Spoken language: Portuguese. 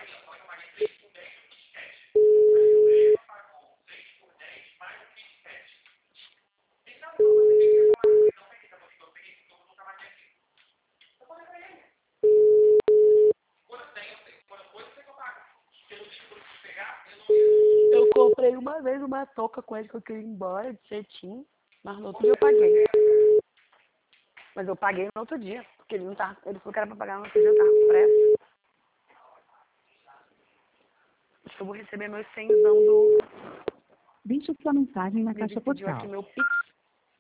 Eu comprei uma vez uma touca com ele que eu queria ir embora de cetim, mas no outro dia eu paguei. Mas eu paguei no outro dia, porque ele não tava, ele falou que era pra pagar no outro dia, eu tava com pressa. Acho que eu vou receber meu 100zão do... Deixe sua mensagem na Ele caixa pediu postal. aqui meu Pix.